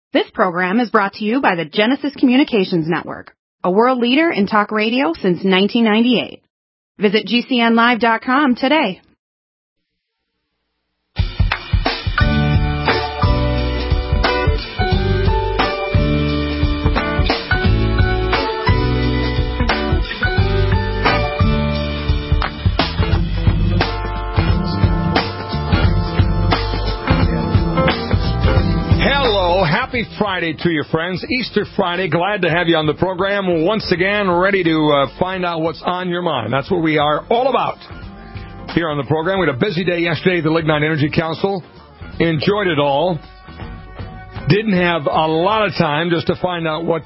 This program is brought to you by the Genesis Communications Network, a world leader in talk radio since 1998. Visit GCNlive.com today. Happy Friday to you, friends. Easter Friday. Glad to have you on the program. Once again, ready to find out what's on your mind. That's what we are all about here on the program. We had a busy day yesterday at the Lignite Energy Council. Enjoyed it all. Didn't have a lot of time just to find out what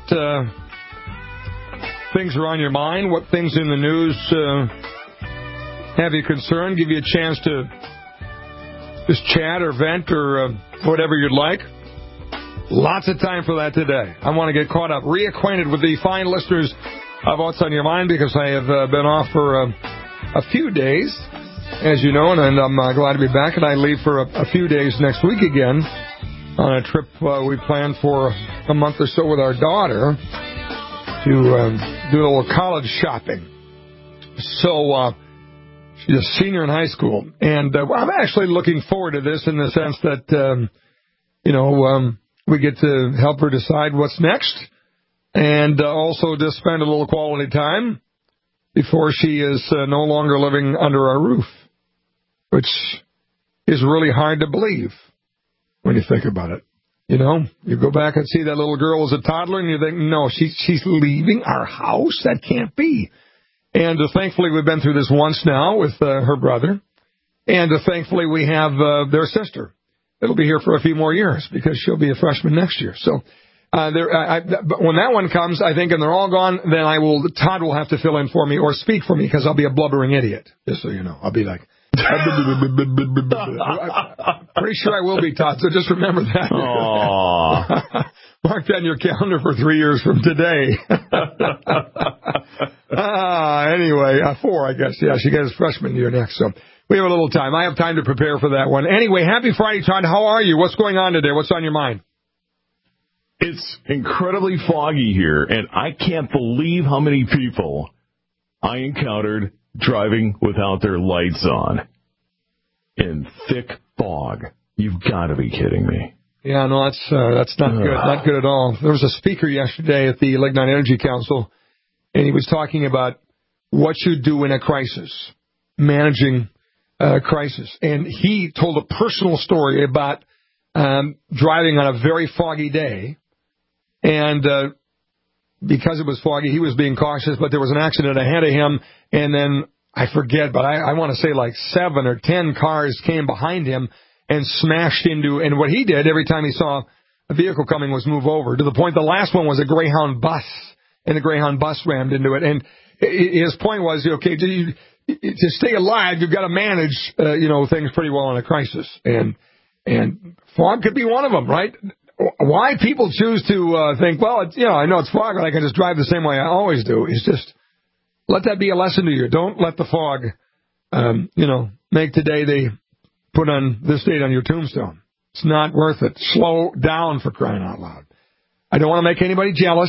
things are on your mind, what things in the news have you concerned, give you a chance to just chat or vent or whatever you'd like. Lots of time for that today. I want to get caught up, reacquainted with the fine listeners of What's on Your Mind, because I have been off for a few days, as you know, and I'm glad to be back. And I leave for a few days next week again on a trip we planned for a month or so with our daughter to do a little college shopping. So she's a senior in high school, and I'm actually looking forward to this in the sense that, we get to help her decide what's next, and also just spend a little quality time before she is no longer living under our roof, which is really hard to believe when you think about it. You know, you go back and see that little girl as a toddler, and you think, no, she's leaving our house? That can't be. And thankfully, we've been through this once now with her brother, and thankfully, we have their sister. It'll be here for a few more years because she'll be a freshman next year. So but when that one comes, I think, and they're all gone, then Todd will have to fill in for me or speak for me because I'll be a blubbering idiot, just so you know. I'll be like, pretty sure I will be, Todd, so just remember that. Mark that in your calendar for 3 years from today. Anyway, 4, I guess. Yeah, she gets freshman year next, so we have a little time. I have time to prepare for that one. Anyway, happy Friday, Todd. How are you? What's going on today? What's on your mind? It's incredibly foggy here, and I can't believe how many people I encountered driving without their lights on in thick fog. You've got to be kidding me. Yeah, no, that's not good. Not good at all. There was a speaker yesterday at the Lignite Energy Council, and he was talking about what you do in a crisis, managing crisis. And he told a personal story about driving on a very foggy day. And because it was foggy, he was being cautious, but there was an accident ahead of him. And then, I forget, but I want to say like 7 or 10 cars came behind him and smashed into, and what he did every time he saw a vehicle coming was move over, to the point the last one was a Greyhound bus, and the Greyhound bus rammed into it. And his point was, okay, to stay alive, you've got to manage, things pretty well in a crisis. And fog could be one of them, right? Why people choose to think, well, I know it's fog, but I can just drive the same way I always do, is just let that be a lesson to you. Don't let the fog, make today they put on this date on your tombstone. It's not worth it. Slow down, for crying out loud. I don't want to make anybody jealous.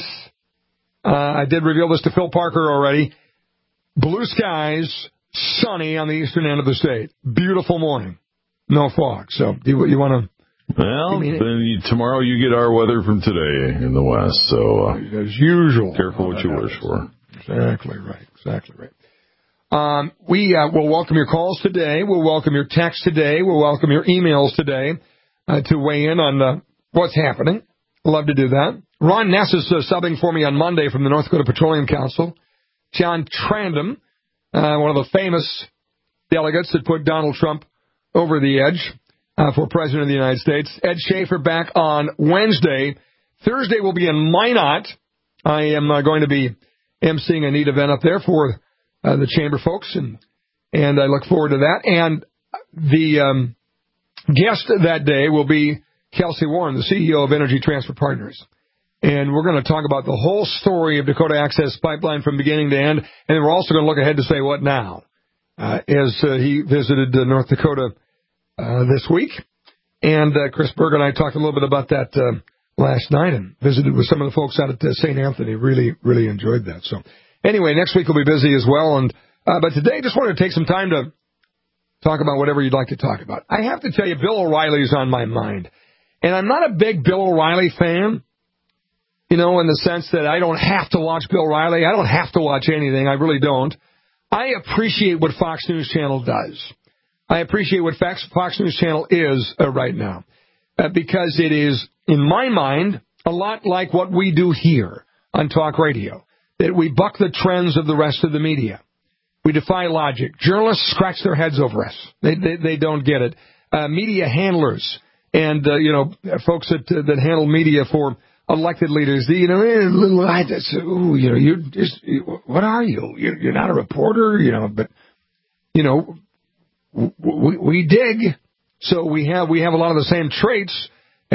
I did reveal this to Phil Parker already. Blue skies, sunny on the eastern end of the state. Beautiful morning. No fog. So, you want to... Well, then tomorrow you get our weather from today in the west. So, as usual. Careful what you wish for. Exactly right. We will welcome your calls today. We'll welcome your texts today. We'll welcome your emails today to weigh in on what's happening. Love to do that. Ron Ness is subbing for me on Monday from the North Dakota Petroleum Council. John Trandom, one of the famous delegates that put Donald Trump over the edge for President of the United States. Ed Schaefer back on Wednesday. Thursday will be in Minot. I am going to be emceeing a neat event up there for the chamber folks, and I look forward to that. And the guest that day will be Kelsey Warren, the CEO of Energy Transfer Partners. And we're going to talk about the whole story of Dakota Access Pipeline from beginning to end. And then we're also going to look ahead to say what now, as he visited North Dakota this week. And Chris Berg and I talked a little bit about that last night and visited with some of the folks out at St. Anthony. Really, really enjoyed that. So anyway, next week will be busy as well. And but today, just wanted to take some time to talk about whatever you'd like to talk about. I have to tell you, Bill O'Reilly's on my mind. And I'm not a big Bill O'Reilly fan, in the sense that I don't have to watch Bill O'Reilly. I don't have to watch anything. I really don't. I appreciate what Fox News Channel does. I appreciate what Fox News Channel is right now. Because it is, in my mind, a lot like what we do here on talk radio. That we buck the trends of the rest of the media. We defy logic. Journalists scratch their heads over us. They don't get it. Media handlers and, folks that handle media for elected leaders, what are you? You're not a reporter, but, we dig. So we have a lot of the same traits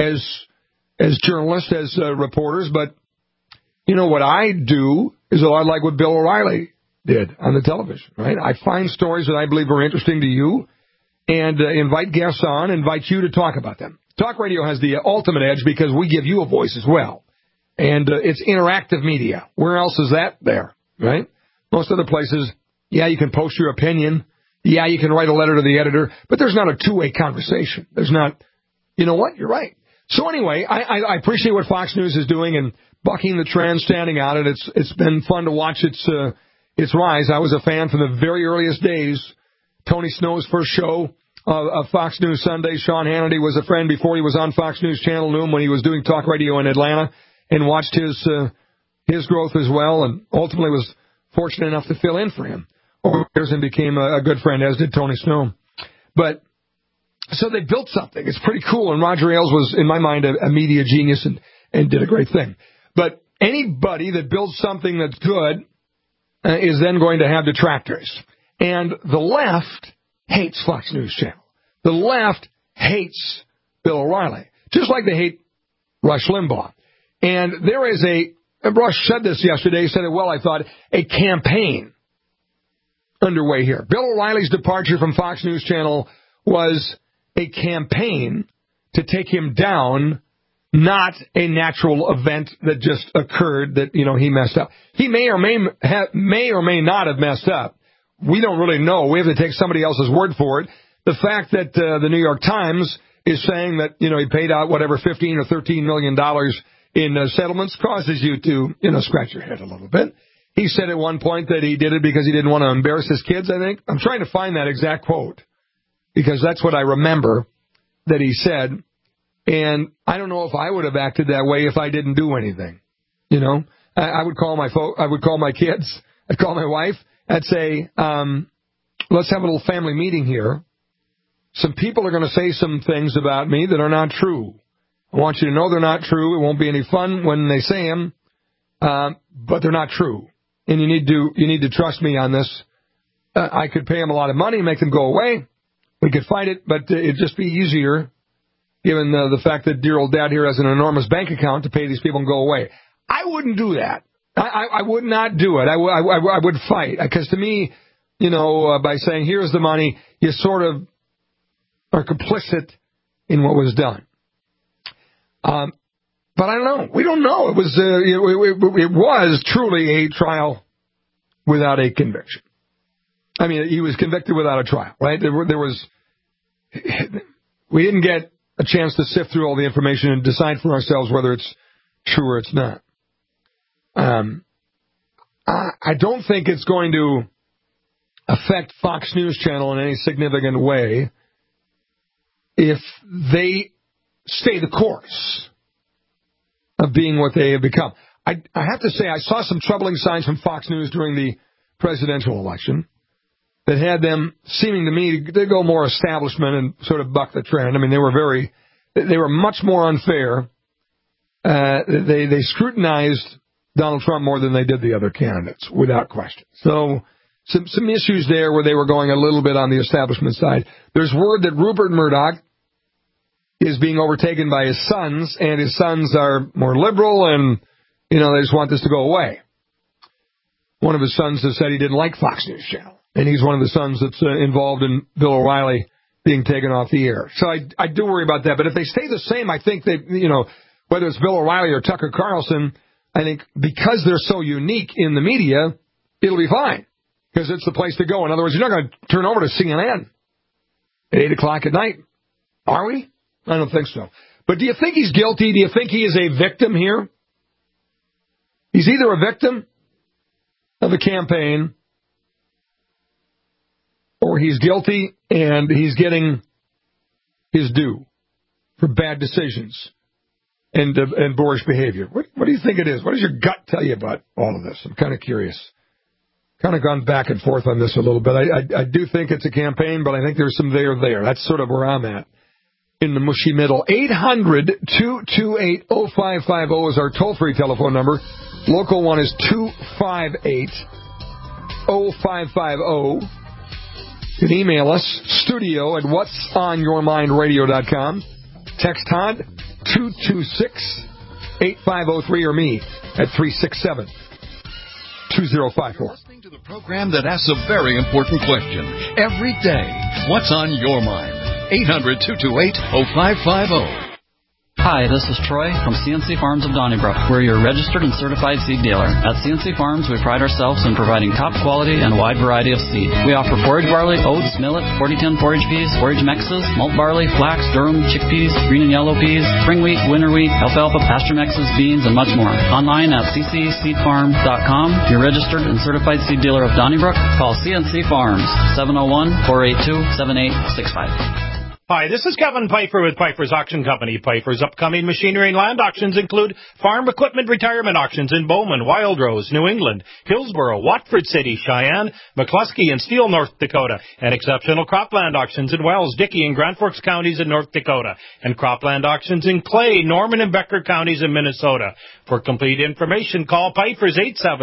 as journalists, as reporters, but, what I do is a lot like what Bill O'Reilly did on the television, right? I find stories that I believe are interesting to you and invite guests on, invite you to talk about them. Talk radio has the ultimate edge because we give you a voice as well. And it's interactive media. Where else is that there, right? Most other places, you can post your opinion. You can write a letter to the editor, but there's not a two-way conversation. There's not, you know what? You're right. So anyway, I appreciate what Fox News is doing and bucking the trend, standing out, and it's been fun to watch its rise. I was a fan from the very earliest days. Tony Snow's first show of Fox News Sunday. Sean Hannity was a friend before he was on Fox News Channel Noon when he was doing talk radio in Atlanta, and watched his growth as well, and ultimately was fortunate enough to fill in for him over the years and became a good friend, as did Tony Snow. But so they built something. It's pretty cool, and Roger Ailes was, in my mind, a media genius and did a great thing. But anybody that builds something that's good is then going to have detractors. And the left hates Fox News Channel. The left hates Bill O'Reilly, just like they hate Rush Limbaugh. And there is Rush said this yesterday, he said it well, I thought, a campaign underway here. Bill O'Reilly's departure from Fox News Channel was a campaign to take him down, not a natural event that just occurred that, he messed up. He may or may not have messed up. We don't really know. We have to take somebody else's word for it. The fact that the New York Times is saying that, he paid out whatever $15 or $13 million in settlements causes you to, scratch your head a little bit. He said at one point that he did it because he didn't want to embarrass his kids, I think. I'm trying to find that exact quote because that's what I remember that he said. And I don't know if I would have acted that way if I didn't do anything. I would call my kids. I'd call my wife. I'd say, let's have a little family meeting here. Some people are going to say some things about me that are not true. I want you to know they're not true. It won't be any fun when they say them, but they're not true. And you need to trust me on this. I could pay them a lot of money, make them go away. We could fight it, but it'd just be easier, given the fact that dear old dad here has an enormous bank account to pay these people and go away. I wouldn't do that. I would not do it. I would fight. Because to me, by saying, here's the money, you sort of are complicit in what was done. But I don't know. We don't know. It was truly a trial without a conviction. I mean, he was convicted without a trial, right? We didn't get a chance to sift through all the information and decide for ourselves whether it's true or it's not. I don't think it's going to affect Fox News Channel in any significant way if they stay the course of being what they have become. I have to say, I saw some troubling signs from Fox News during the presidential election that had them seeming to me to go more establishment and sort of buck the trend. I mean, they were much more unfair. They scrutinized Donald Trump more than they did the other candidates, without question. So some issues there where they were going a little bit on the establishment side. There's word that Rupert Murdoch is being overtaken by his sons, and his sons are more liberal, and, they just want this to go away. One of his sons has said he didn't like Fox News Channel, and he's one of the sons that's involved in Bill O'Reilly being taken off the air. So I do worry about that. But if they stay the same, I think that, whether it's Bill O'Reilly or Tucker Carlson, I think because they're so unique in the media, it'll be fine because it's the place to go. In other words, you're not going to turn over to CNN at 8 o'clock at night. Are we? I don't think so. But do you think he's guilty? Do you think he is a victim here? He's either a victim of a campaign or he's guilty and he's getting his due for bad decisions and boorish behavior. What do you think it is? What does your gut tell you about all of this? I'm kind of curious. Kind of gone back and forth on this a little bit. I do think it's a campaign, but I think there's some there. That's sort of where I'm at in the mushy middle. 800-228-0550 is our toll-free telephone number. Local one is 258-0550. You can email us, studio at whatsonyourmindradio.com. Text Todd, 226-8503, or me at 367-2054. Listening to the program that asks a very important question every day. What's on your mind? 800-228-0550. Hi, this is Troy from CNC Farms of Donnybrook. We're your registered and certified seed dealer. At CNC Farms, we pride ourselves in providing top quality and a wide variety of seed. We offer forage barley, oats, millet, 4010 forage peas, forage mixes, malt barley, flax, durum, chickpeas, green and yellow peas, spring wheat, winter wheat, alfalfa, pasture mixes, beans, and much more. Online at ccseedfarm.com. Your registered and certified seed dealer of Donnybrook. Call CNC Farms, 701-482-7865. Hi, this is Kevin Pfeiffer with Pfeiffer's Auction Company. Pfeiffer's upcoming machinery and land auctions include farm equipment retirement auctions in Bowman, Wildrose, New England, Hillsboro, Watford City, Cheyenne, McCluskey, and Steele, North Dakota, and exceptional cropland auctions in Wells, Dickey, and Grand Forks counties in North Dakota, and cropland auctions in Clay, Norman, and Becker counties in Minnesota. For complete information, call Pfeiffer's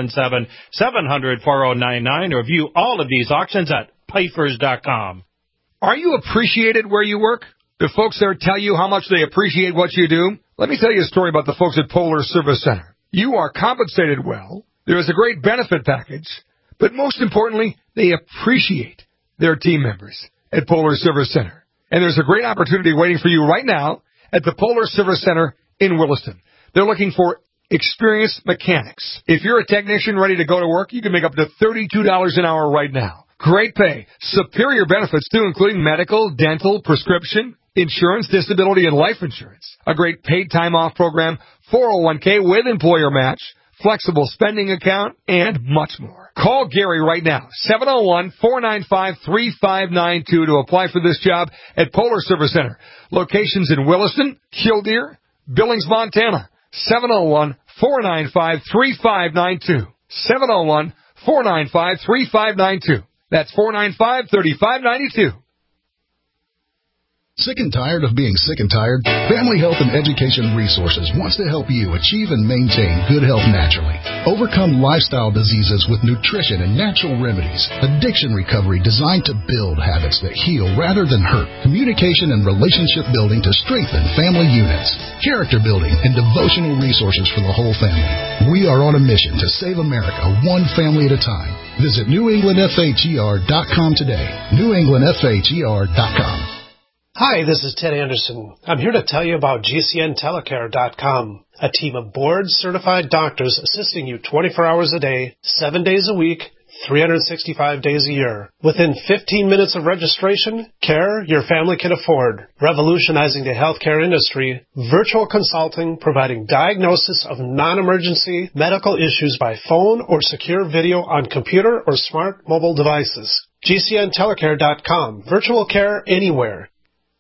877-700-4099 or view all of these auctions at Pfeiffer's.com. Are you appreciated where you work? Do folks there tell you how much they appreciate what you do? Let me tell you a story about the folks at Polar Service Center. You are compensated well. There is a great benefit package. But most importantly, they appreciate their team members at Polar Service Center. And there's a great opportunity waiting for you right now at the Polar Service Center in Williston. They're looking for experienced mechanics. If you're a technician ready to go to work, you can make up to $32 an hour right now. Great pay, superior benefits too, including medical, dental, prescription, insurance, disability, and life insurance. A great paid time off program, 401k with employer match, flexible spending account, and much more. Call Gary right now, 701-495-3592 to apply for this job at Polar Service Center. Locations in Williston, Killdeer, Billings, Montana. 701-495-3592. 701-495-3592. That's 495-3592. Sick and tired of being sick and tired? Family Health and Education Resources wants to help you achieve and maintain good health naturally. Overcome lifestyle diseases with nutrition and natural remedies. Addiction recovery designed to build habits that heal rather than hurt. Communication and relationship building to strengthen family units. Character building and devotional resources for the whole family. We are on a mission to save America one family at a time. Visit NewEnglandFHER.com today. NewEnglandFHER.com. Hi, this is Ted Anderson. I'm here to tell you about GCNTelecare.com, a team of board-certified doctors assisting you 24 hours a day, 7 days a week, 365 days a year. Within 15 minutes of registration, care your family can afford. Revolutionizing the healthcare industry, virtual consulting providing diagnosis of non-emergency medical issues by phone or secure video on computer or smart mobile devices. GCNTelecare.com, virtual care anywhere.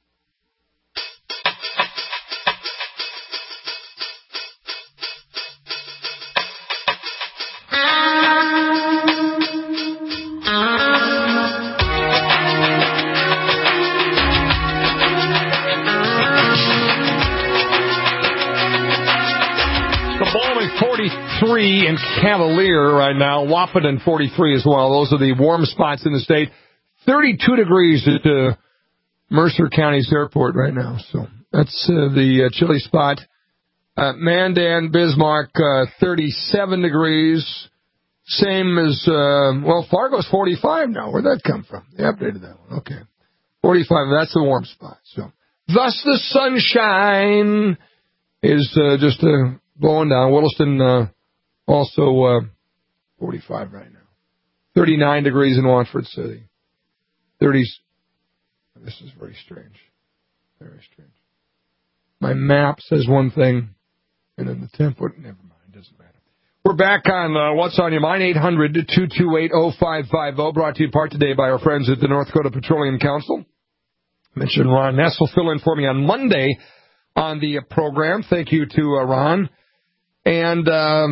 In Cavalier right now, Wahpeton 43 as well. Those are the warm spots in the state. 32 degrees at Mercer County's airport right now. So that's the chilly spot. Mandan, Bismarck, 37 degrees. Same as, Fargo's 45 now. Where'd that come from? They updated that one. Okay. 45, that's the warm spot. So, thus the sunshine is just blowing down. Williston also 45 right now. 39 degrees in Watford City. 30s. This is very strange. Very strange. My map says one thing, and then the template, never mind, doesn't matter. We're back on What's on Your Mind, 800-228-0550, brought to you part today by our friends at the North Dakota Petroleum Council. I mentioned Ron Ness will fill in for me on Monday on the program. Thank you to Ron. And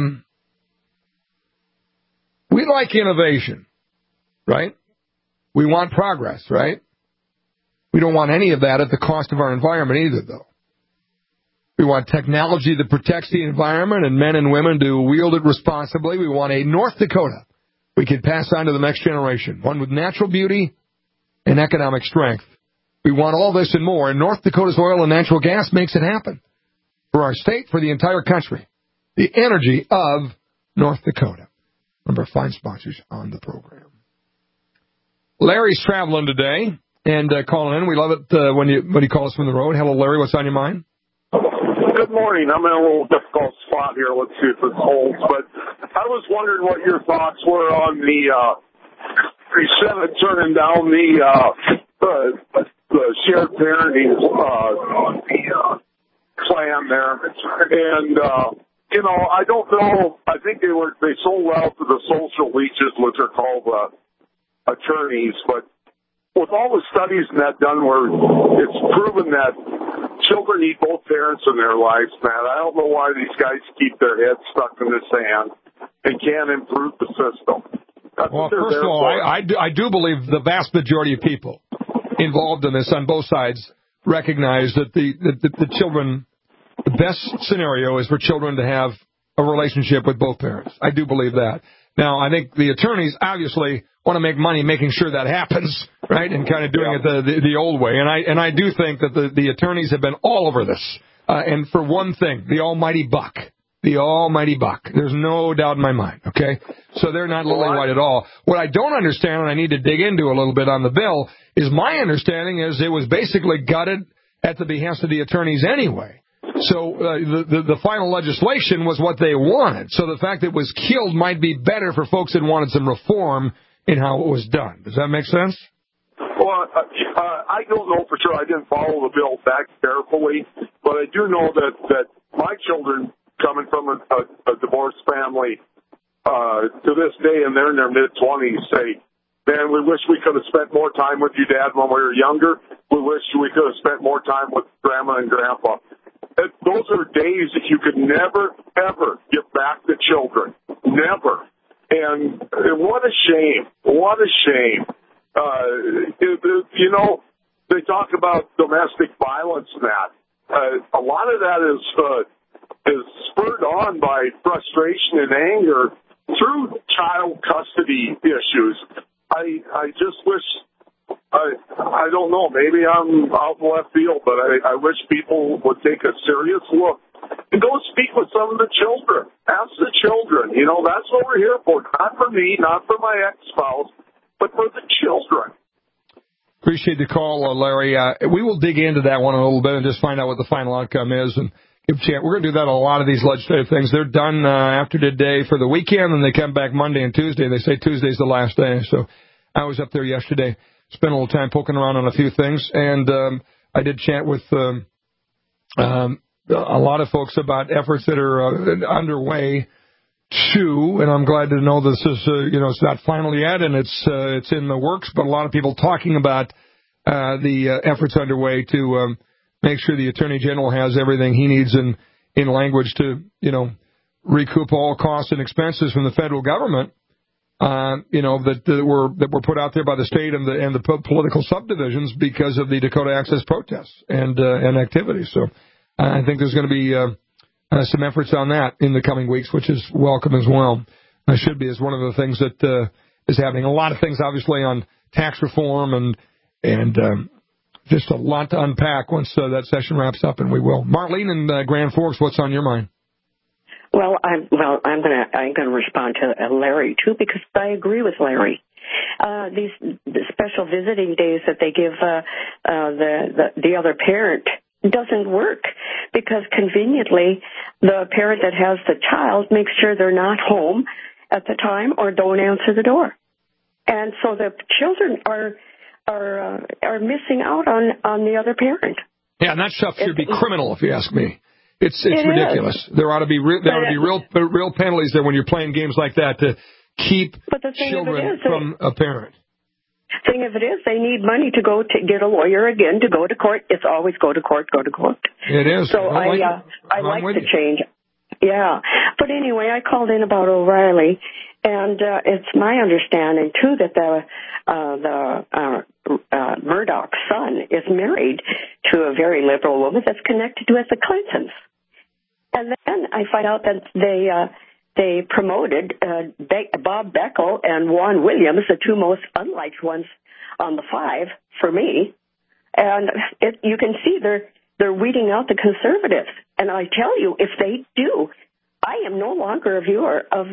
we like innovation, right? We want progress, right? We don't want any of that at the cost of our environment either, though. We want technology that protects the environment and men and women to wield it responsibly. We want a North Dakota we can pass on to the next generation, one with natural beauty and economic strength. We want all this and more, and North Dakota's oil and natural gas makes it happen for our state, for the entire country. The energy of North Dakota. One of our fine sponsors on the program. Larry's traveling today and calling in. We love it when you call us from the road. Hello, Larry. What's on your mind? Good morning. I'm in a little difficult spot here. Let's see if it holds. But I was wondering what your thoughts were on the Senate turning down the shared parenting plan there. And, I don't know. I think they sold out to the social leeches, which are called attorneys. But with all the studies and that done where it's proven that children need both parents in their lives, Matt, I don't know why these guys keep their heads stuck in the sand and can't improve the system. Well, first of all, I do believe the vast majority of people involved in this on both sides recognize that the children, the best scenario is for children to have a relationship with both parents. I do believe that. Now, I think the attorneys obviously want to make money making sure that happens, right, and kind of doing it the old way. And I do think that the attorneys have been all over this. And for one thing, the almighty buck. The almighty buck. There's no doubt in my mind, okay? So they're not lily white at all. What I don't understand, and I need to dig into a little bit on the bill, is my understanding is it was basically gutted at the behest of the attorneys anyway. So the final legislation was what they wanted. So the fact that it was killed might be better for folks that wanted some reform in how it was done. Does that make sense? Well, I don't know for sure. I didn't follow the bill that carefully, but I do know that my children, coming from a divorced family, to this day, and they're in their mid-20s, say, man, we wish we could have spent more time with you, Dad, when we were younger. We wish we could have spent more time with Grandma and Grandpa. Those are days that you could never, ever get back to children. Never. And what a shame. What a shame. They talk about domestic violence and that. A lot of that is spurred on by frustration and anger through child custody issues. I just wish, I don't know, maybe I'm out in left field, but I wish people would take a serious look and go speak with some of the children. Ask the children. That's what we're here for. Not for me, not for my ex-spouse, but for the children. Appreciate the call, Larry. We will dig into that one a little bit and just find out what the final outcome is. And give a chance. We're going to do that on a lot of these legislative things. They're done after today for the weekend, and they come back Monday and Tuesday. They say Tuesday's the last day. So I was up there yesterday, spent a little time poking around on a few things, and I did chat with a lot of folks about efforts that are underway too. And I'm glad to know this is it's not final yet, and it's in the works. But a lot of people talking about the efforts underway to make sure the Attorney General has everything he needs in language to recoup all costs and expenses from the federal government. That were put out there by the state and the political subdivisions because of the Dakota Access protests and activities. So I think there's going to be some efforts on that in the coming weeks, which is welcome as well. It should be as one of the things that is happening. A lot of things, obviously, on tax reform and just a lot to unpack once that session wraps up, and we will. Marlene in Grand Forks, what's on your mind? Well, I'm gonna respond to Larry too, because I agree with Larry. The special visiting days that they give the other parent doesn't work because conveniently the parent that has the child makes sure they're not home at the time or don't answer the door. And so the children are missing out on the other parent. Yeah, and that stuff should be criminal, if you ask me. It's ridiculous. There ought to be real penalties there when you're playing games like that to keep children from a parent. Thing of it is, they need money to go to get a lawyer again, to go to court. It's always go to court, go to court. It is. So I like the change. Yeah. But anyway, I called in about O'Reilly, and it's my understanding, too, that Murdoch's son is married to a very liberal woman that's connected with the Clintons. And then I find out that they promoted Bob Beckel and Juan Williams, the two most unliked ones on the five for me. And you can see they're weeding out the conservatives. And I tell you, if they do, I am no longer a viewer of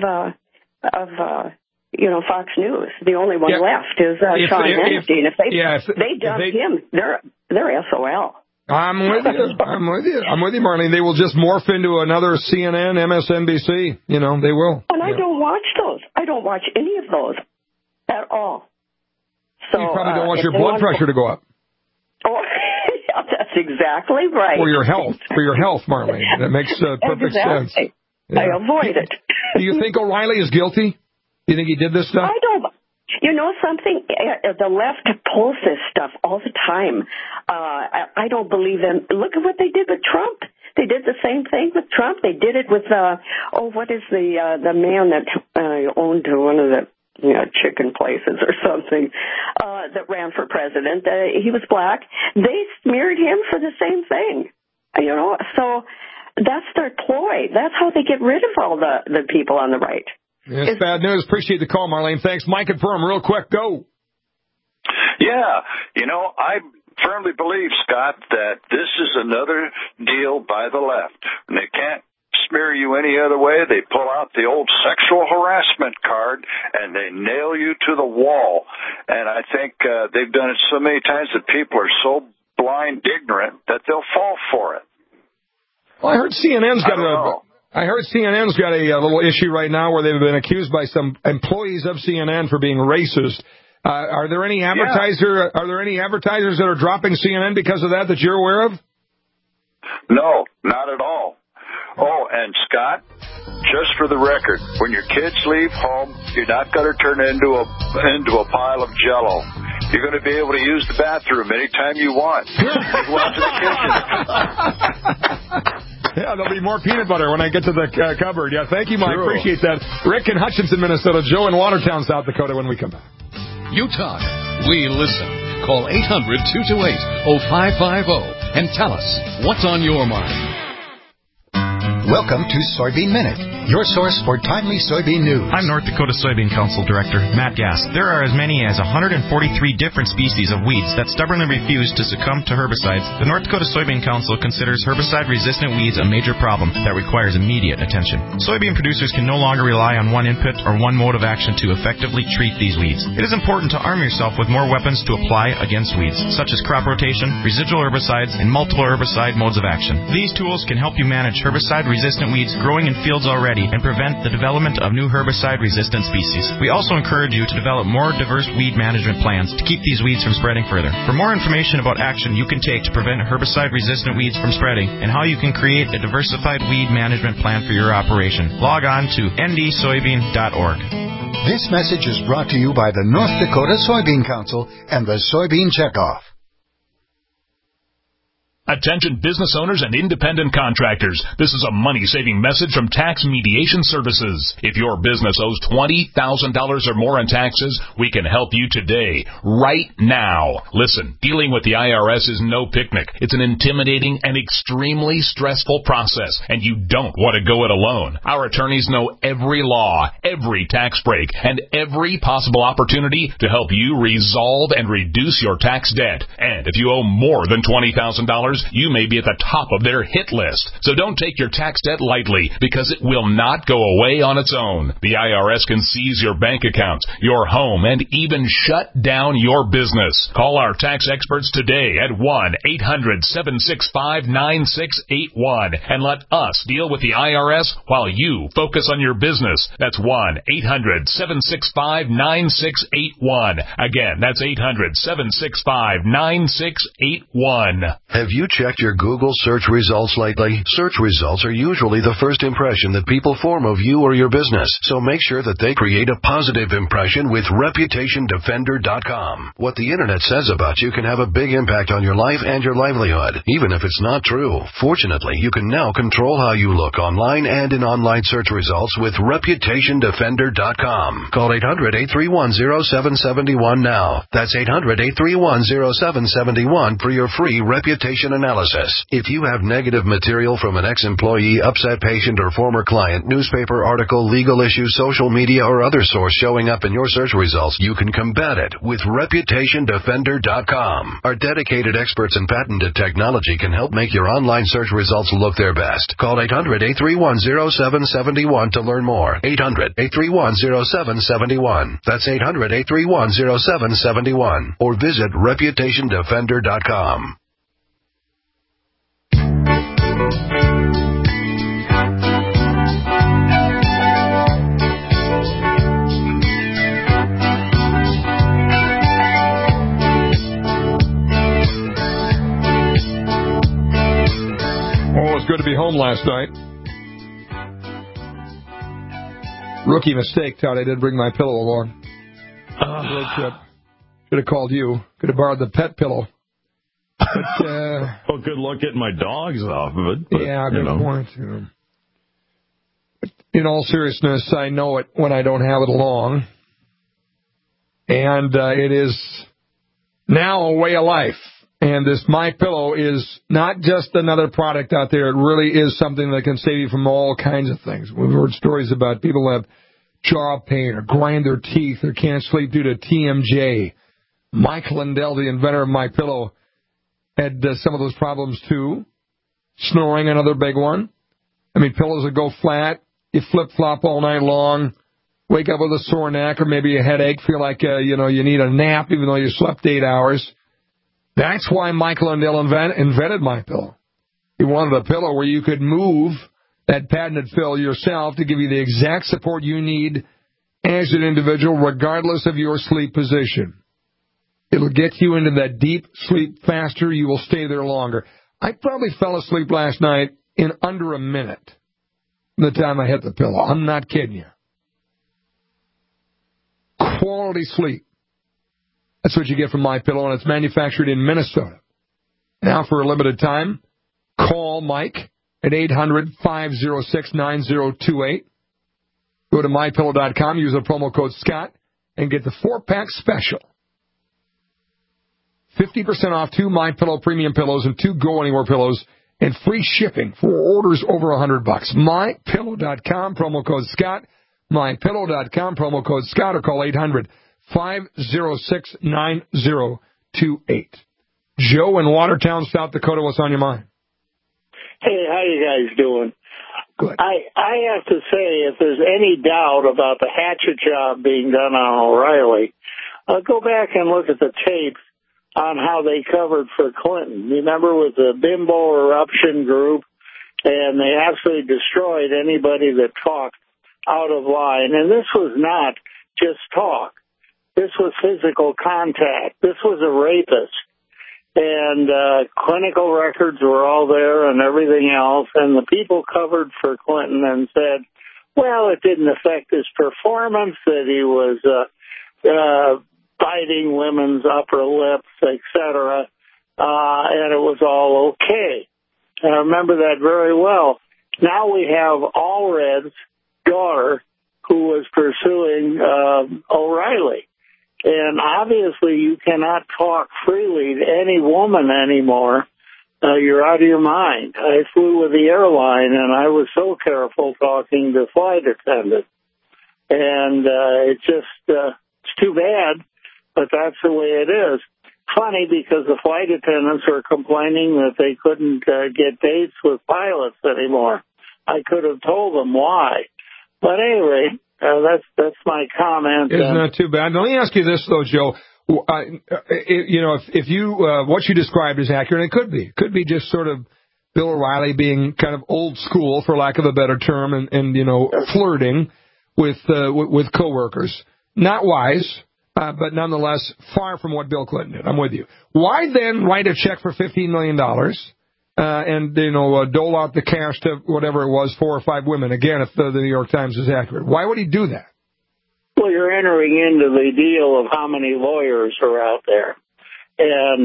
Fox News. The only one left is Sean Hannity. And if they dump him, they're SOL. I'm with you, Marlene. They will just morph into another CNN, MSNBC. They will. And I don't watch those. I don't watch any of those at all. So you probably don't want your blood pressure to go up. Oh, yeah, that's exactly right. For your health, Marlene. That makes perfect sense. Yeah. I avoid it. Do you think O'Reilly is guilty? Do you think he did this stuff? I don't. You know something? The left pulls this stuff all the time. I don't believe them. Look at what they did with Trump. They did the same thing with Trump. They did it with what is the man that owned one of the chicken places or something that ran for president. He was black. They smeared him for the same thing. So that's their ploy. That's how they get rid of all the people on the right. It's bad news. Appreciate the call, Marlene. Thanks. Mike and Firm, real quick, go. Yeah, I firmly believe, Scott, that this is another deal by the left. And they can't smear you any other way. They pull out the old sexual harassment card and they nail you to the wall. And I think they've done it so many times that people are so blind ignorant that they'll fall for it. Well, I heard CNN's got a little issue right now where they've been accused by some employees of CNN for being racist. Are there any advertisers that are dropping CNN because of that you're aware of? No, not at all. Oh, and Scott, just for the record, when your kids leave home, you're not going to turn into a pile of Jell-O. You're going to be able to use the bathroom anytime you want. Go out to the kitchen. Yeah, there'll be more peanut butter when I get to the cupboard. Yeah, thank you, Mike. True. Appreciate that. Rick in Hutchinson, Minnesota. Joe in Watertown, South Dakota, when we come back. You talk. We listen. Call 800-228-0550 and tell us what's on your mind. Welcome to Soybean Minute, your source for timely soybean news. I'm North Dakota Soybean Council Director Matt Gass. There are as many as 143 different species of weeds that stubbornly refuse to succumb to herbicides. The North Dakota Soybean Council considers herbicide-resistant weeds a major problem that requires immediate attention. Soybean producers can no longer rely on one input or one mode of action to effectively treat these weeds. It is important to arm yourself with more weapons to apply against weeds, such as crop rotation, residual herbicides, and multiple herbicide modes of action. These tools can help you manage herbicide-resistant weeds growing in fields already and prevent the development of new herbicide-resistant species. We also encourage you to develop more diverse weed management plans to keep these weeds from spreading further. For more information about action you can take to prevent herbicide-resistant weeds from spreading and how you can create a diversified weed management plan for your operation, log on to ndsoybean.org. This message is brought to you by the North Dakota Soybean Council and the Soybean Checkoff. Attention business owners and independent contractors. This is a money-saving message from Tax Mediation Services. If your business owes $20,000 or more in taxes, we can help you today, right now. Listen, dealing with the IRS is no picnic. It's an intimidating and extremely stressful process, and you don't want to go it alone. Our attorneys know every law, every tax break, and every possible opportunity to help you resolve and reduce your tax debt. And if you owe more than $20,000, customers, you may be at the top of their hit list. So don't take your tax debt lightly, because it will not go away on its own. The IRS can seize your bank account, your home, and even shut down your business. Call our tax experts today at 1-800-765-9681 and let us deal with the IRS while you focus on your business. That's 1-800-765-9681. Again, that's 800-765-9681. Have you checked your Google search results lately? Search results are usually the first impression that people form of you or your business, so make sure that they create a positive impression with ReputationDefender.com. What the internet says about you can have a big impact on your life and your livelihood, even if it's not true. Fortunately, you can now control how you look online and in online search results with ReputationDefender.com. Call 800-831-0771 now. That's 800-831-0771 for your free reputation analysis. If you have negative material from an ex-employee, upset patient, or former client, newspaper article, legal issue, social media, or other source showing up in your search results, you can combat it with ReputationDefender.com. Our dedicated experts in patented technology can help make your online search results look their best. Call 800-831-0771 to learn more. 800-831-0771. That's 800-831-0771. Or visit ReputationDefender.com. Oh, it was good to be home last night. Rookie mistake, Todd. I did bring my pillow along. Should have called you. Could have borrowed the pet pillow. But, well, good luck getting my dogs off of it. But, yeah, good point. In all seriousness, I know it when I don't have it along. And it is now a way of life. And this MyPillow is not just another product out there. It really is something that can save you from all kinds of things. We've heard stories about people who have jaw pain or grind their teeth or can't sleep due to TMJ. Mike Lindell, the inventor of MyPillow, had some of those problems too. Snoring, another big one. I mean, pillows that go flat, you flip-flop all night long, wake up with a sore neck or maybe a headache, feel like you need a nap even though you slept 8 hours. That's why Mike Lindell invented MyPillow. He wanted a pillow where you could move that patented fill yourself to give you the exact support you need as an individual, regardless of your sleep position. It'll get you into that deep sleep faster. You will stay there longer. I probably fell asleep last night in under a minute from the time I hit the pillow. I'm not kidding you. Quality sleep. That's what you get from MyPillow, and it's manufactured in Minnesota. Now, for a limited time, call Mike at 800-506-9028. Go to MyPillow.com, use the promo code Scott, and get the 4-pack special. 50% off 2 MyPillow premium pillows and 2 Go Anywhere pillows, and free shipping for orders over $100. MyPillow.com, promo code Scott. MyPillow.com, promo code Scott, or call 800-506-9028. Joe in Watertown, South Dakota, what's on your mind? Hey, how you guys doing? Good. I have to say, if there's any doubt about the hatchet job being done on O'Reilly, go back and look at the tapes on how they covered for Clinton. Remember with the Bimbo Eruption group, and they absolutely destroyed anybody that talked out of line. And this was not just talk. This was physical contact. This was a rapist. And clinical records were all there and everything else. And the people covered for Clinton and said, well, it didn't affect his performance, that he was biting women's upper lips, etc. And it was all okay. And I remember that very well. Now we have Allred's daughter who was pursuing O'Reilly. And obviously you cannot talk freely to any woman anymore. You're out of your mind. I flew with the airline, and I was so careful talking to flight attendants. And it's too bad, but that's the way it is. funny because the flight attendants were complaining that they couldn't get dates with pilots anymore. I could have told them why. But anyway, that's my comment. It's not too bad. Let me ask you this, though, Joe. If you what you described is accurate, it could be just sort of Bill O'Reilly being kind of old school, for lack of a better term, and flirting with coworkers. Not wise, but nonetheless far from what Bill Clinton did. I'm with you. Why then write a check for $15 million and dole out the cash to whatever it was, 4 or 5 women? Again, if the New York Times is accurate, why would he do that? Well, you're entering into the deal of how many lawyers are out there. And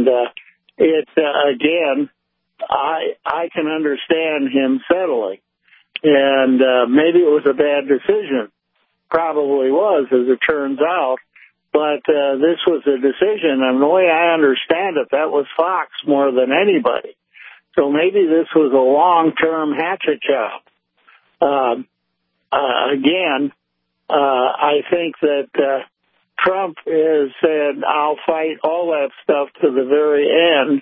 again, I can understand him settling. And maybe it was a bad decision. Probably was, as it turns out. But this was a decision, and the way I understand it, that was Fox more than anybody. So maybe this was a long-term hatchet job. Again, I think that Trump has said, I'll fight all that stuff to the very end,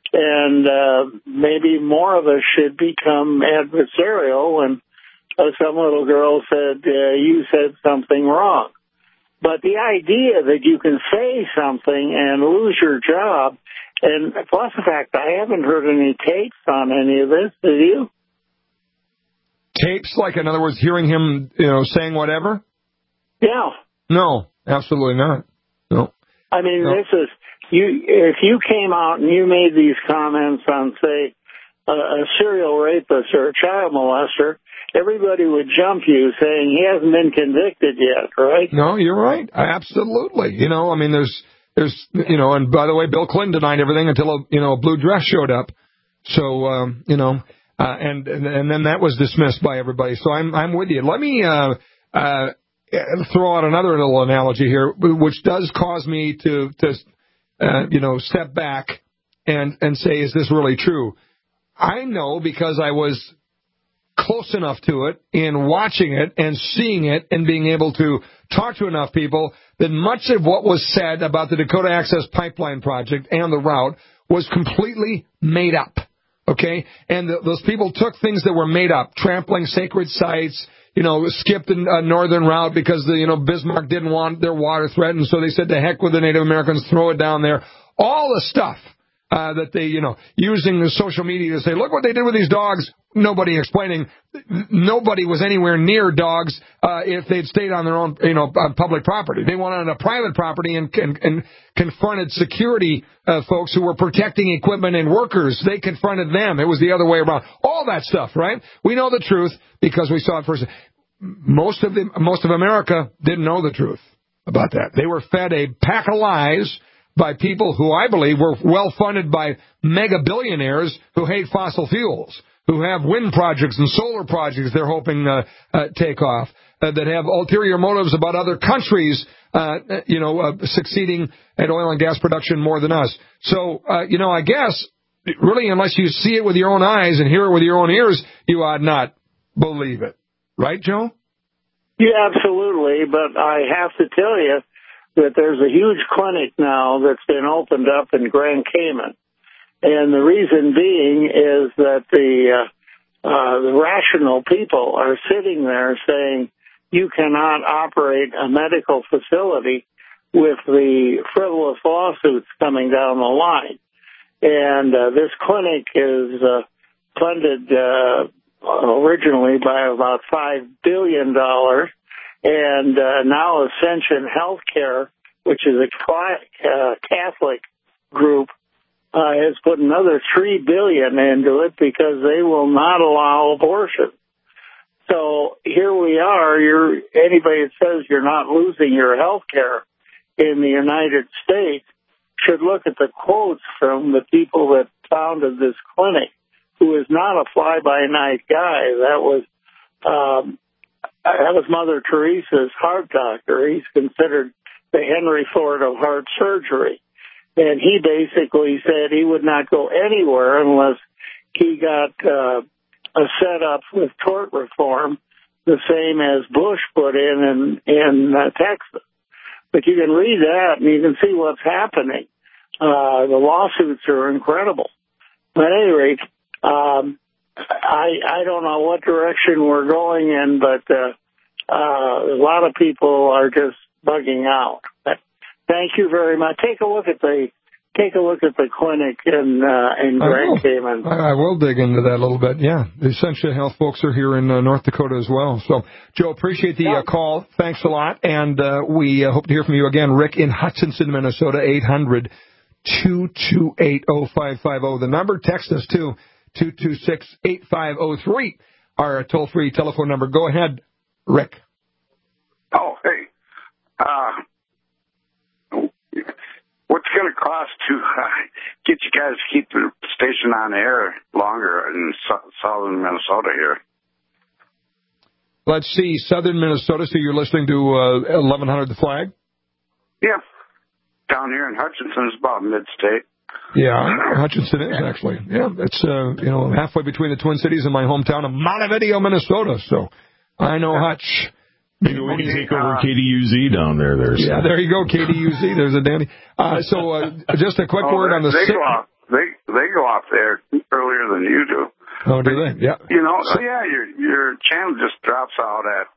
and maybe more of us should become adversarial when some little girl said, you said something wrong. But the idea that you can say something and lose your job, and plus the fact I haven't heard any tapes on any of this, have you? Tapes, like, in other words, hearing him, saying whatever? Yeah. No, absolutely not. No. I mean, This is, if you came out and you made these comments on, say, a serial rapist or a child molester, everybody would jump you saying he hasn't been convicted yet, right? No, you're right. Absolutely. There's and by the way, Bill Clinton denied everything until a blue dress showed up. So, and then that was dismissed by everybody. So I'm with you. Let me throw out another little analogy here, which does cause me to step back and say, is this really true? I know because I was close enough to it in watching it and seeing it and being able to talk to enough people that much of what was said about the Dakota Access Pipeline project and the route was completely made up. Okay? And those people took things that were made up, trampling sacred sites, skipped a northern route because Bismarck didn't want their water threatened, so they said, to heck with the Native Americans, throw it down there. All the stuff that they, using the social media to say, look what they did with these dogs. Nobody explaining. Nobody was anywhere near dogs if they'd stayed on their own, on public property. They went on a private property and confronted security folks who were protecting equipment and workers. They confronted them. It was the other way around. All that stuff, right? We know the truth because we saw it first. Most of America didn't know the truth about that. They were fed a pack of lies by people who I believe were well funded by mega billionaires who hate fossil fuels, who have wind projects and solar projects they're hoping take off, that have ulterior motives about other countries, succeeding at oil and gas production more than us. So, I guess, really, unless you see it with your own eyes and hear it with your own ears, you ought not believe it. Right, Joe? Yeah, absolutely. But I have to tell you that there's a huge clinic now that's been opened up in Grand Cayman. And the reason being is that the rational people are sitting there saying you cannot operate a medical facility with the frivolous lawsuits coming down the line. And this clinic is funded originally by about $5 billion. And now Ascension Healthcare, which is a Catholic group, has put another $3 billion into it because they will not allow abortion. So here we are. Anybody that says you're not losing your health care in the United States should look at the quotes from the people that founded this clinic, who is not a fly-by-night guy. That was Mother Teresa's heart doctor. He's considered the Henry Ford of heart surgery. And he basically said he would not go anywhere unless he got a setup with tort reform, the same as Bush put in Texas. But you can read that and you can see what's happening. The lawsuits are incredible. But at any rate, I don't know what direction we're going in, but a lot of people are just bugging out. Thank you very much. Take a look at the clinic in Grand Cayman. I will dig into that a little bit. Yeah, the Essentia Health folks are here in North Dakota as well. So, Joe, appreciate the call. Thanks a lot, and we hope to hear from you again. Rick in Hutchinson, Minnesota, 800-228-0550. The number. Text us to 226-8503. Our toll-free telephone number. Go ahead, Rick. Oh, hey. What's going to cost to get you guys to keep the station on air longer in southern Minnesota here? Let's see, southern Minnesota, so you're listening to 1100 The Flag? Yeah. Down here in Hutchinson is about mid-state. Yeah, Hutchinson is actually. Yeah, it's halfway between the Twin Cities and my hometown of Montevideo, Minnesota. So I know Hutch. Maybe we can take over KDUZ down there. Yeah, there you go, KDUZ. There's a dandy. Just a quick word on the... They go off there earlier than you do. Oh, do they? Yeah. Your channel just drops out at,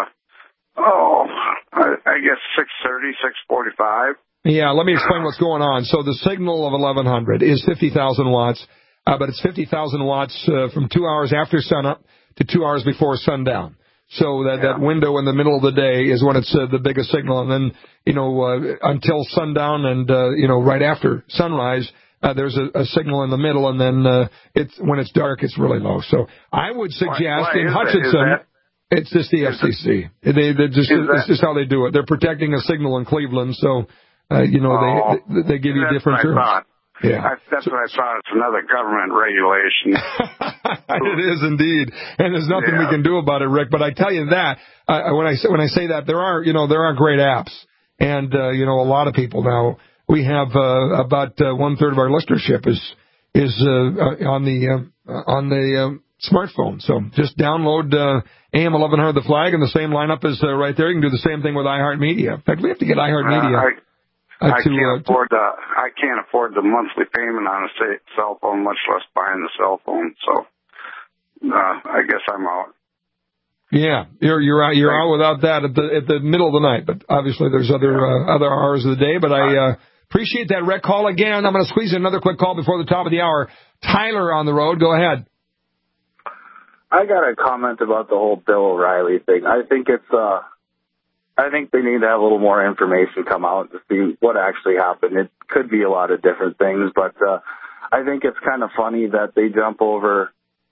I guess 6:30, 6:45. Yeah, let me explain what's going on. So the signal of 1100 is 50,000 watts, but it's 50,000 watts from 2 hours after sunup to 2 hours before sundown. So that window in the middle of the day is when it's the biggest signal. And then, until sundown and, right after sunrise, there's a signal in the middle. And then when it's dark, it's really low. So I would suggest in Hutchinson, it's just the FCC. It's just how they do it. They're protecting a signal in Cleveland. So, they give you different terms. Yeah. That's what I thought. It's another government regulation. It is indeed, and there's nothing we can do about it, Rick. But I tell you that when I say that, there are great apps, and a lot of people now. We have about 1/3 of our listenership is on the smartphone. So just download AM 1100 The Flag, and the same lineup is right there. You can do the same thing with iHeartMedia. In fact, we have to get iHeartMedia. I can't afford the monthly payment on a cell phone, much less buying the cell phone. So I guess I'm out. Yeah, you're out. You're out without that at the middle of the night. But obviously, there's other hours of the day. But I appreciate that, Rick. Call again. I'm going to squeeze in another quick call before the top of the hour. Tyler on the road. Go ahead. I got a comment about the whole Bill O'Reilly thing. I think they need to have a little more information come out to see what actually happened. It could be a lot of different things, but I think it's kind of funny that they jump over,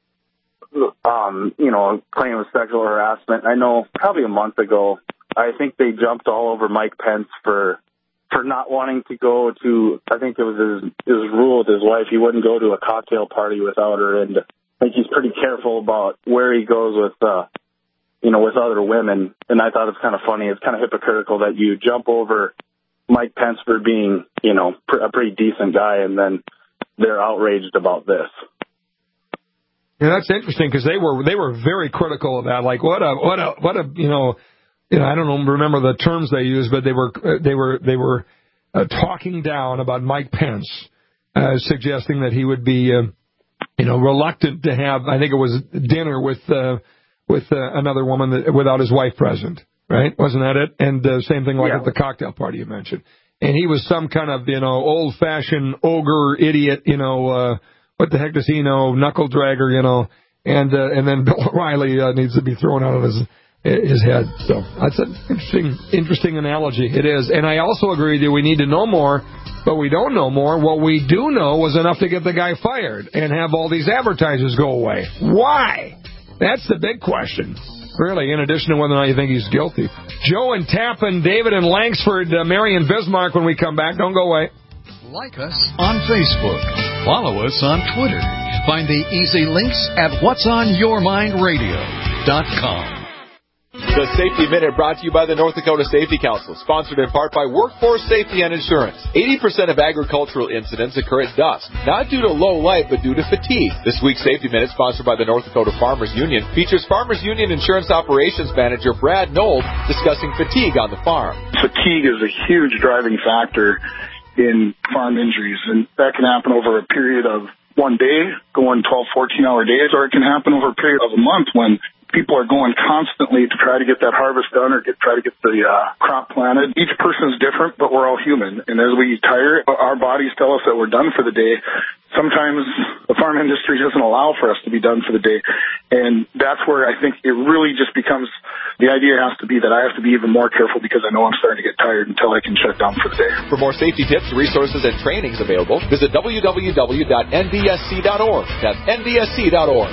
claim of sexual harassment. I know probably a month ago, I think they jumped all over Mike Pence for not wanting to go to, I think it was his rule with his wife. He wouldn't go to a cocktail party without her, and I think he's pretty careful about where he goes with other women, and I thought it's kind of funny. It's kind of hypocritical that you jump over Mike Pence for being, a pretty decent guy, and then they're outraged about this. Yeah, that's interesting because they were very critical of that. Like what a I don't remember the terms they used, but they were talking down about Mike Pence, suggesting that he would be reluctant to have, I think it was dinner with another woman without his wife present, right? Wasn't that it? And same thing at the cocktail party you mentioned. And he was some kind of, old-fashioned ogre idiot, what the heck does he know, knuckle dragger, and then Bill O'Reilly needs to be thrown out of his head. So that's an interesting analogy. It is. And I also agree that we need to know more, but we don't know more. What we do know was enough to get the guy fired and have all these advertisers go away. Why? That's the big question, really, in addition to whether or not you think he's guilty. Joe and Tappan, David and Langsford, Mary and Bismarck when we come back. Don't go away. Like us on Facebook. Follow us on Twitter. Find the easy links at whatsonyourmindradio.com. The Safety Minute brought to you by the North Dakota Safety Council, sponsored in part by Workforce Safety and Insurance. 80% of agricultural incidents occur at dusk, not due to low light, but due to fatigue. This week's Safety Minute, sponsored by the North Dakota Farmers Union, features Farmers Union Insurance Operations Manager Brad Nold discussing fatigue on the farm. Fatigue is a huge driving factor in farm injuries. And that can happen over a period of one day, going 12, 14-hour days, or it can happen over a period of a month when people are going constantly to try to get that harvest done or try to get the crop planted. Each person is different, but we're all human. And as we tire, our bodies tell us that we're done for the day. Sometimes the farm industry doesn't allow for us to be done for the day. And that's where I think it really just becomes, the idea has to be that I have to be even more careful because I know I'm starting to get tired until I can shut down for the day. For more safety tips, resources, and trainings available, visit www.nbsc.org. That's nbsc.org.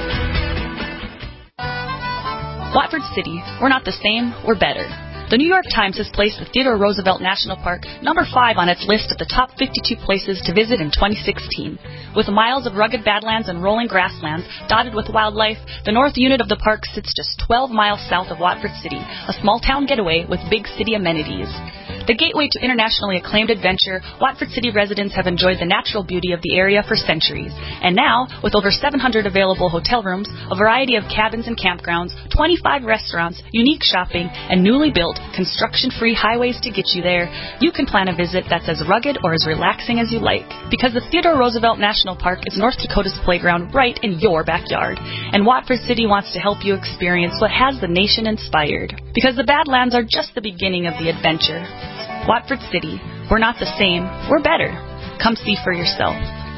Watford City, we're not the same, we're better. The New York Times has placed the Theodore Roosevelt National Park number 5 on its list of the top 52 places to visit in 2016. With miles of rugged badlands and rolling grasslands dotted with wildlife, the north unit of the park sits just 12 miles south of Watford City, a small town getaway with big city amenities. The gateway to internationally acclaimed adventure, Watford City residents have enjoyed the natural beauty of the area for centuries. And now, with over 700 available hotel rooms, a variety of cabins and campgrounds, 25 restaurants, unique shopping, and newly built, construction-free highways to get you there, you can plan a visit that's as rugged or as relaxing as you like. Because the Theodore Roosevelt National Park is North Dakota's playground right in your backyard. And Watford City wants to help you experience what has the nation inspired. Because the Badlands are just the beginning of the adventure. Watford City, we're not the same, we're better. Come see for yourself.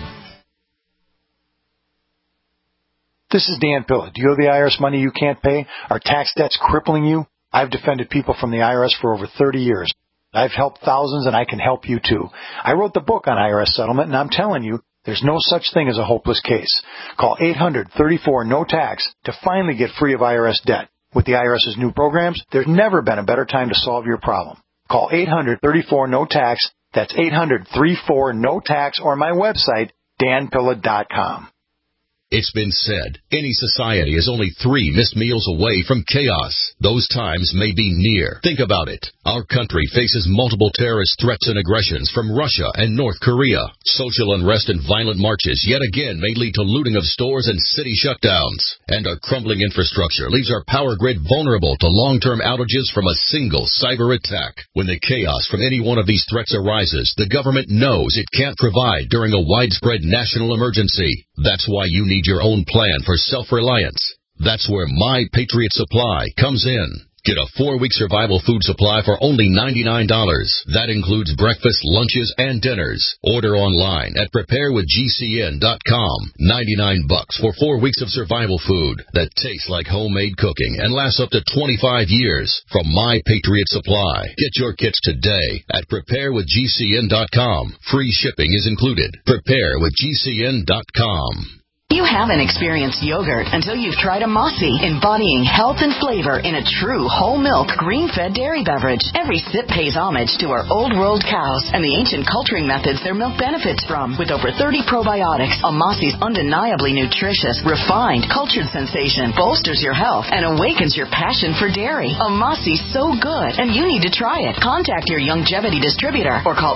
This is Dan Pilla. Do you owe the IRS money you can't pay? Are tax debts crippling you? I've defended people from the IRS for over 30 years. I've helped thousands, and I can help you too. I wrote the book on IRS settlement, and I'm telling you, there's no such thing as a hopeless case. Call 800-34-NO-TAX to finally get free of IRS debt. With the IRS's new programs, there's never been a better time to solve your problem. Call 800-34-NO-TAX. That's 800-34-NO-TAX, or my website, danpilla.com. It's been said, any society is only 3 missed meals away from chaos. Those times may be near. Think about it. Our country faces multiple terrorist threats and aggressions from Russia and North Korea. Social unrest and violent marches yet again may lead to looting of stores and city shutdowns. And our crumbling infrastructure leaves our power grid vulnerable to long-term outages from a single cyber attack. When the chaos from any one of these threats arises, the government knows it can't provide during a widespread national emergency. That's why you need your own plan for self-reliance. That's where My Patriot Supply comes in. Get a 4-week survival food supply for only $99. That includes breakfast, lunches, and dinners. Order online at preparewithgcn.com. $99 for 4 weeks of survival food that tastes like homemade cooking and lasts up to 25 years from My Patriot Supply. Get your kits today at preparewithgcn.com. Free shipping is included. Preparewithgcn.com. You haven't experienced yogurt until you've tried a Mossy, embodying health and flavor in a true whole milk, green-fed dairy beverage. Every sip pays homage to our old world cows and the ancient culturing methods their milk benefits from. With over 30 probiotics, a Mossy's undeniably nutritious, refined, cultured sensation bolsters your health and awakens your passion for dairy. A Mossy's so good, and you need to try it. Contact your Youngevity distributor or call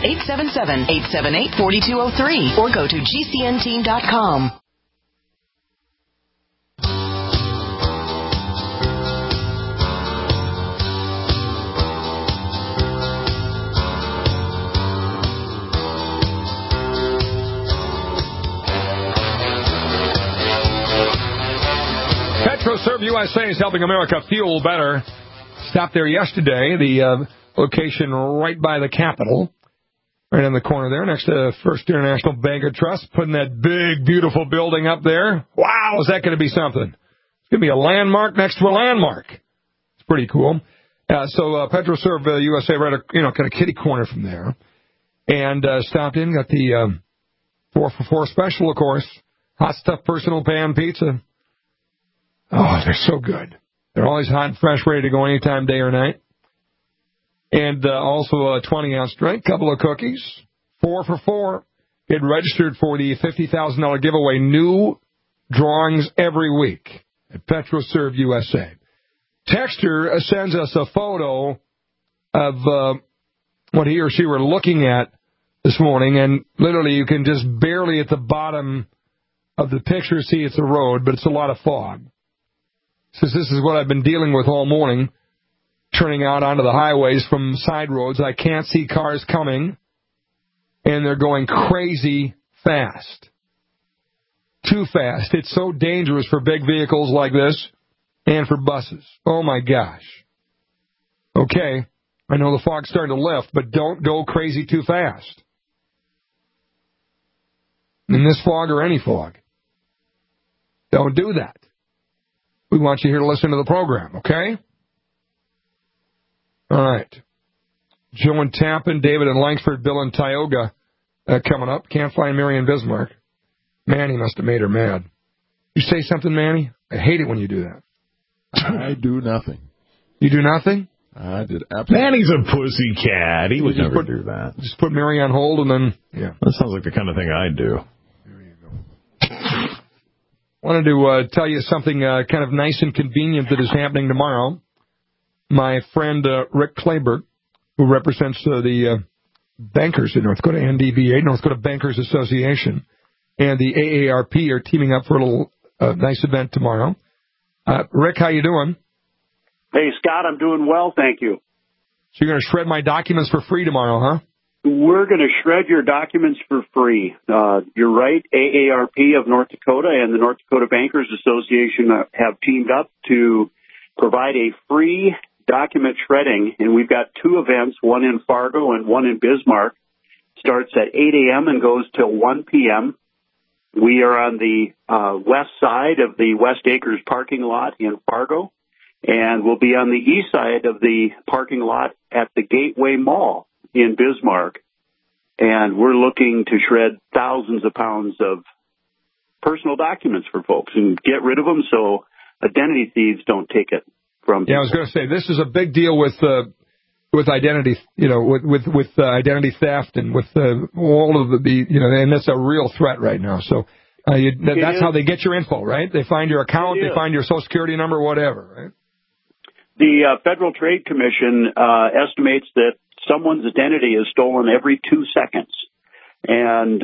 877-878-4203 or go to gcnteam.com. PetroServe USA is helping America fuel better. Stopped there yesterday, the location right by the Capitol, right in the corner there, next to First International Bank of Trust, putting that big, beautiful building up there. Wow, is that going to be something? It's going to be a landmark next to a landmark. It's pretty cool. So PetroServe USA right, kind of kitty corner from there, and stopped in, got the 4 for $4 special, of course, hot stuff personal pan pizza. Oh, they're so good. They're always hot and fresh, ready to go anytime, day or night. And also a 20-ounce drink, couple of cookies, 4 for $4. Get registered for the $50,000 giveaway. New drawings every week at PetroServe USA. Texter sends us a photo of what he or she were looking at this morning, and literally you can just barely at the bottom of the picture see it's a road, but it's a lot of fog. Says this is what I've been dealing with all morning, turning out onto the highways from side roads. I can't see cars coming, and they're going crazy fast. Too fast. It's so dangerous for big vehicles like this and for buses. Oh, my gosh. Okay, I know the fog's starting to lift, but don't go crazy too fast. In this fog or any fog. Don't do that. We want you here to listen to the program, okay? All right. Joe and Tappan, David and Langford, Bill and Tioga coming up. Can't find Mary in Bismarck. Manny must have made her mad. You say something, Manny? I hate it when you do that. I do nothing. You do nothing? I did absolutely. Manny's a pussy cat. He would never do that. Just put Mary on hold and then, yeah. That sounds like the kind of thing I'd do. There you go. Wanted to tell you something kind of nice and convenient that is happening tomorrow. My friend Rick Claybert, who represents the bankers in North Dakota, NDBA, North Dakota Bankers Association, and the AARP are teaming up for a little nice event tomorrow. Rick, how you doing? Hey, Scott, I'm doing well, thank you. So you're going to shred my documents for free tomorrow, huh? We're going to shred your documents for free. You're right. AARP of North Dakota and the North Dakota Bankers Association have teamed up to provide a free document shredding, and we've got two events, one in Fargo and one in Bismarck. Starts at 8 a.m. and goes till 1 p.m. We are on the west side of the West Acres parking lot in Fargo, and we'll be on the east side of the parking lot at the Gateway Mall in Bismarck. And we're looking to shred thousands of pounds of personal documents for folks and get rid of them so identity thieves don't take it from people. Yeah, I was going to say, this is a big deal with identity, with identity theft and with all of and that's a real threat right now. So that's how they get your info, right? They find your account, they find your Social Security number, whatever, right? The Federal Trade Commission estimates that someone's identity is stolen every 2 seconds. And,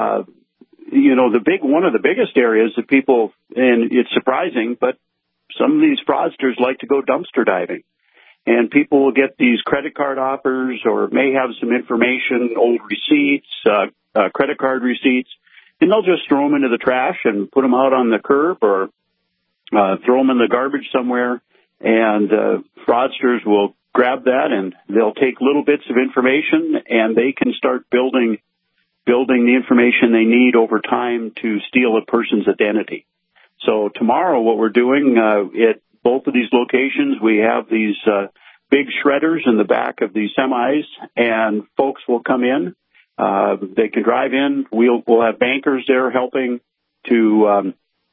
one of the biggest areas that people, and it's surprising, but some of these fraudsters like to go dumpster diving. And people will get these credit card offers or may have some information, old receipts, credit card receipts, and they'll just throw them into the trash and put them out on the curb or throw them in the garbage somewhere. And fraudsters will grab that and they'll take little bits of information and they can start building the information they need over time to steal a person's identity. So tomorrow what we're doing at both of these locations, we have these big shredders in the back of these semis, and folks will come in. They can drive in. We'll have bankers there helping to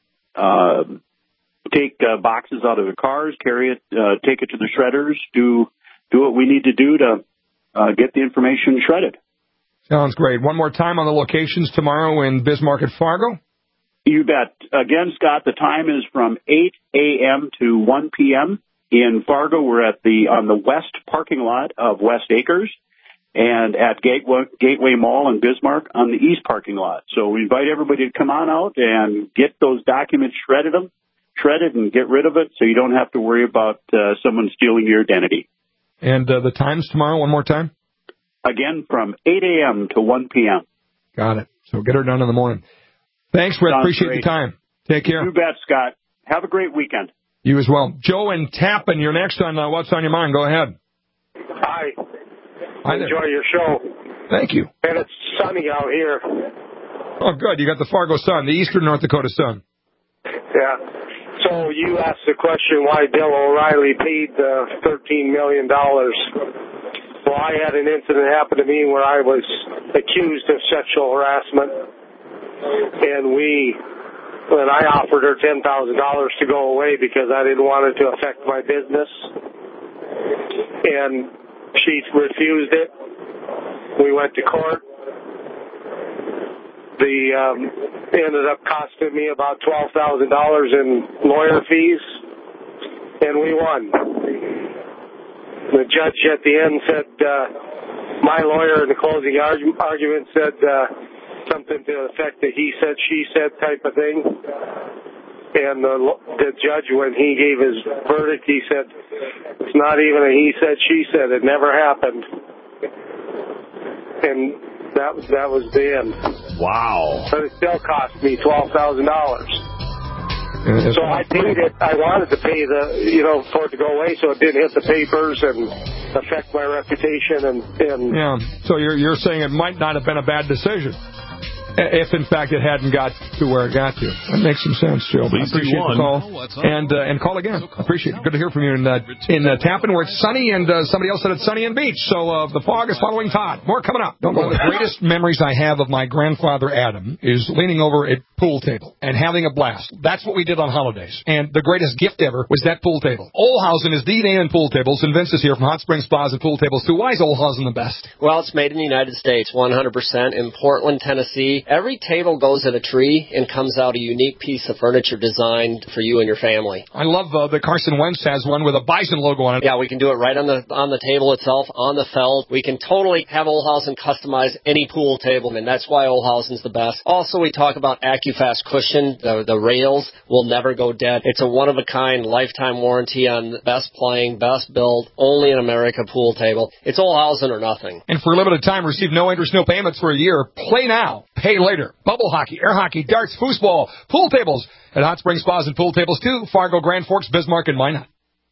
take boxes out of the cars, carry it, take it to the shredders, do what we need to do to get the information shredded. Sounds great. One more time on the locations tomorrow in Bismarck and Fargo? You bet. Again, Scott, the time is from 8 a.m. to 1 p.m. In Fargo, we're on the west parking lot of West Acres, and at Gateway Mall in Bismarck on the east parking lot. So we invite everybody to come on out and get those documents shredded and get rid of it so you don't have to worry about someone stealing your identity. And the times tomorrow, one more time? Again, from 8 a.m. to 1 p.m. Got it. So get her done in the morning. Thanks, Rick. Appreciate the time. Take care. You bet, Scott. Have a great weekend. You as well. Joe and Tappan, you're next on What's on Your Mind. Go ahead. Hi. Hi there. Enjoy your show. Thank you. And it's sunny out here. Oh, good. You got the Fargo Sun, the Eastern North Dakota Sun. Yeah. So you asked the question why Bill O'Reilly paid $13 million. Well, I had an incident happen to me where I was accused of sexual harassment, and I offered her $10,000 to go away because I didn't want it to affect my business, and she refused it. We went to court. It ended up costing me about $12,000 in lawyer fees, and we won. The judge at the end said, my lawyer in the closing argument said something to the effect that he said, she said type of thing. And the judge, when he gave his verdict, he said, it's not even a he said, she said. It never happened. And That was the end. Wow. But it still cost me $12,000. So I paid it. I wanted to pay for it to go away, so it didn't hit the papers and affect my reputation. And yeah. So you're saying it might not have been a bad decision if in fact it hadn't got to where it got to. That makes some sense, Joe. I appreciate the call and call again. I appreciate it. Good to hear from you in Tappan, where it's sunny, and somebody else said it's sunny in Beach. So the fog is following Todd. More coming up. One of the greatest memories I have of my grandfather Adam is leaning over a pool table and having a blast. That's what we did on holidays. And the greatest gift ever was that pool table. Olhausen is the name in pool tables, and Vince is here from Hot Springs Spas and Pool Tables too. Why is Olhausen the best? Well, it's made in the United States, 100% in Portland, Tennessee. Every table goes in a tree and comes out a unique piece of furniture designed for you and your family. I love that Carson Wentz has one with a bison logo on it. Yeah, we can do it right on the table itself, on the felt. We can totally have Olhausen customize any pool table, and that's why Olhausen's the best. Also, we talk about AccuFast cushion. The rails will never go dead. It's a one-of-a-kind lifetime warranty on best playing, best build, only in America pool table. It's Olhausen or nothing. And for a limited time, receive no interest, no payments for a year. Play now, pay later. Bubble hockey, air hockey, darts, foosball, pool tables at Hot Springs Spas and Pool Tables too. Fargo, Grand Forks, Bismarck, and Minot.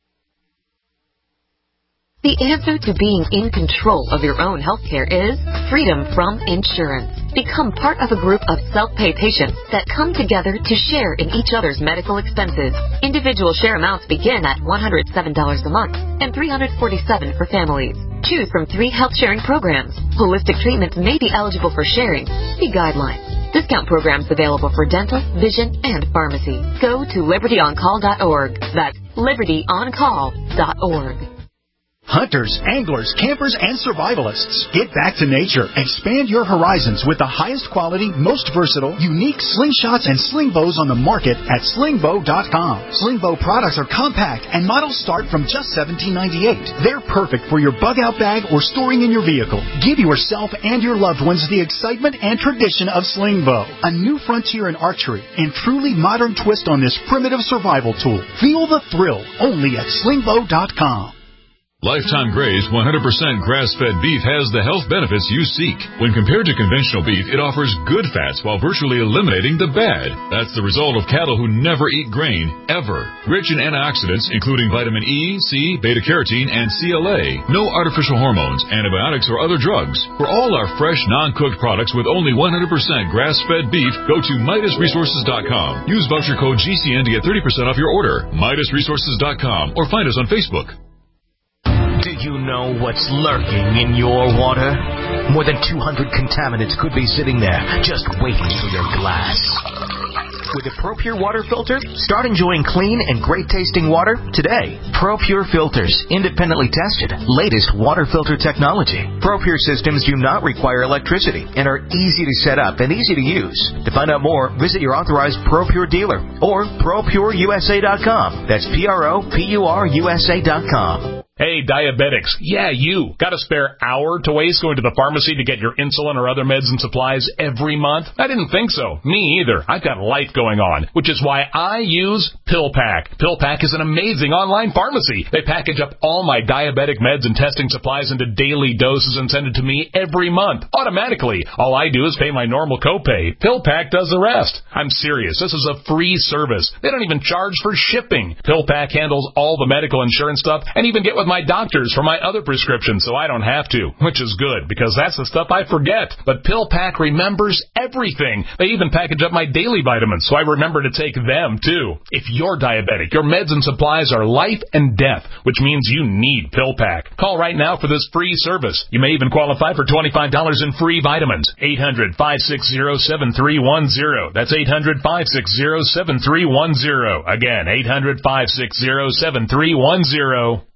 The answer to being in control of your own healthcare is freedom from insurance. Become part of a group of self-pay patients that come together to share in each other's medical expenses. Individual share amounts begin at $107 a month and $347 for families. Choose from 3 health-sharing programs. Holistic treatments may be eligible for sharing. See guidelines. Discount programs available for dental, vision, and pharmacy. Go to libertyoncall.org. That's libertyoncall.org. Hunters, anglers, campers, and survivalists. Get back to nature. Expand your horizons with the highest quality, most versatile, unique slingshots and sling bows on the market at slingbow.com. Slingbow products are compact and models start from just $17.98. They're perfect for your bug-out bag or storing in your vehicle. Give yourself and your loved ones the excitement and tradition of Slingbow, a new frontier in archery and truly modern twist on this primitive survival tool. Feel the thrill only at slingbow.com. Lifetime Graze 100% grass-fed beef has the health benefits you seek. When compared to conventional beef, it offers good fats while virtually eliminating the bad. That's the result of cattle who never eat grain, ever. Rich in antioxidants, including vitamin E, C, beta-carotene, and CLA. No artificial hormones, antibiotics, or other drugs. For all our fresh, non-cooked products with only 100% grass-fed beef, go to MidasResources.com. Use voucher code GCN to get 30% off your order. MidasResources.com or find us on Facebook. Do you know what's lurking in your water? More than 200 contaminants could be sitting there, just waiting for your glass. With a ProPure water filter, start enjoying clean and great-tasting water today. ProPure filters, independently tested, latest water filter technology. ProPure systems do not require electricity and are easy to set up and easy to use. To find out more, visit your authorized ProPure dealer or ProPureUSA.com. That's ProPureUSA.com. Hey, diabetics. Yeah, you. Got a spare hour to waste going to the pharmacy to get your insulin or other meds and supplies every month? I didn't think so. Me either. I've got life going on, which is why I use PillPack. PillPack is an amazing online pharmacy. They package up all my diabetic meds and testing supplies into daily doses and send it to me every month, automatically. All I do is pay my normal copay. PillPack does the rest. I'm serious. This is a free service. They don't even charge for shipping. PillPack handles all the medical insurance stuff and even get with my doctors for my other prescriptions, so I don't have to, which is good because that's the stuff I forget. But PillPack remembers everything. They even package up my daily vitamins, so I remember to take them too. If you're diabetic, your meds and supplies are life and death, which means you need PillPack. Call right now for this free service. You may even qualify for $25 in free vitamins. 800-560-7310. That's 800-560-7310. Again, 800-560-7310.